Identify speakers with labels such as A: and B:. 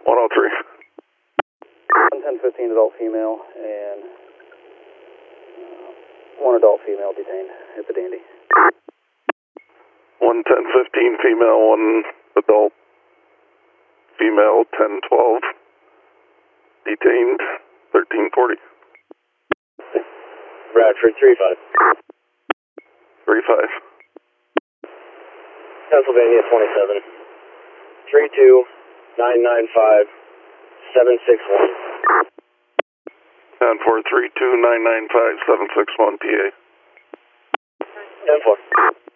A: 103.
B: 1015 adult female and one adult female detained at the Dandy.
A: 11015 female, one adult female, 1012 detained, 1340.
C: Bradford 35.
A: 35.
C: Pennsylvania 27. 32995 761.
A: 10-4, 32995 761 PA.
C: 10-4.